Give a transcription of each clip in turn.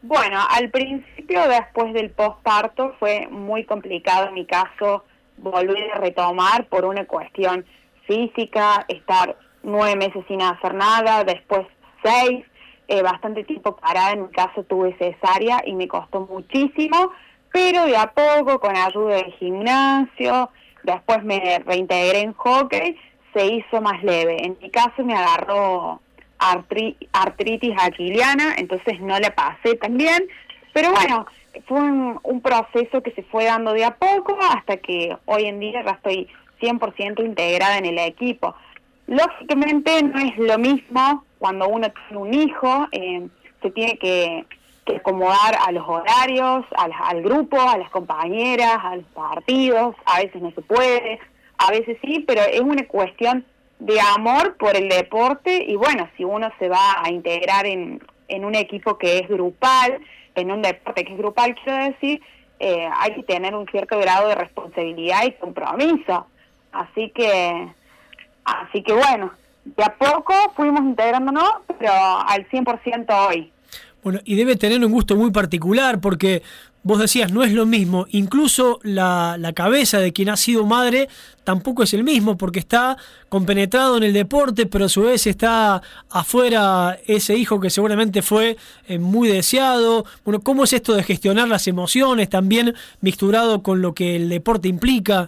Bueno, al principio, después del posparto, fue muy complicado en mi caso volver a retomar por una cuestión física, estar 9 meses sin hacer nada, después 6, bastante tiempo parada. En mi caso tuve cesárea y me costó muchísimo, pero de a poco, con ayuda del gimnasio, después me reintegré en hockey, se hizo más leve. En mi caso me agarró artritis aquiliana, entonces no la pasé tan bien, pero bueno, fue un proceso que se fue dando de a poco hasta que hoy en día ya estoy 100% integrada en el equipo. Lógicamente no es lo mismo cuando uno tiene un hijo, se tiene que acomodar a los horarios, al grupo, a las compañeras, a los partidos. A veces no se puede, a veces sí, pero es una cuestión de amor por el deporte. Y bueno, si uno se va a integrar en un equipo que es grupal, en un deporte que es grupal, quiero decir, hay que tener un cierto grado de responsabilidad y compromiso. Así que bueno, de a poco fuimos integrándonos, pero al 100% hoy. Bueno, y debe tener un gusto muy particular porque vos decías, no es lo mismo. Incluso la cabeza de quien ha sido madre tampoco es el mismo porque está compenetrado en el deporte, pero a su vez está afuera ese hijo que seguramente fue muy deseado. Bueno, ¿cómo es esto de gestionar las emociones también mixturado con lo que el deporte implica?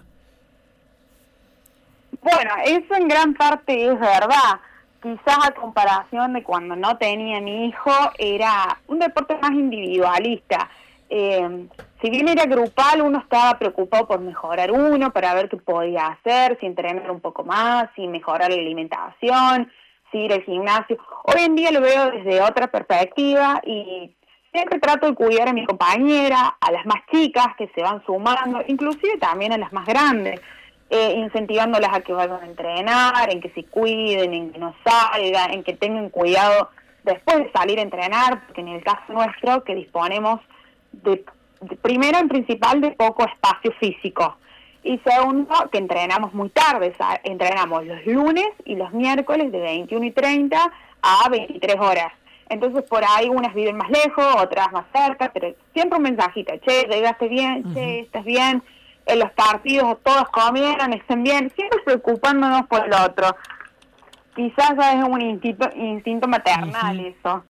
Bueno, eso en gran parte es verdad. Quizás a comparación de cuando no tenía mi hijo, era un deporte más individualista. Si bien era grupal, uno estaba preocupado por mejorar uno, para ver qué podía hacer, si entrenar un poco más, si mejorar la alimentación, si ir al gimnasio. Hoy en día lo veo desde otra perspectiva y siempre trato de cuidar a mi compañera, a las más chicas que se van sumando, inclusive también a las más grandes. Incentivándolas a que vayan a entrenar, en que se cuiden, en que no salgan, en que tengan cuidado después de salir a entrenar, porque en el caso nuestro que disponemos de primero en principal de poco espacio físico y segundo que entrenamos muy tarde, o sea, entrenamos los lunes y los miércoles de 21:30 a 23 horas. Entonces por ahí unas viven más lejos, otras más cerca, pero siempre un mensajito: che, llegaste bien, che, estás bien. En los partidos todos comieron, estén bien, siempre preocupándonos por el otro. Quizás ya es un instinto maternal eso.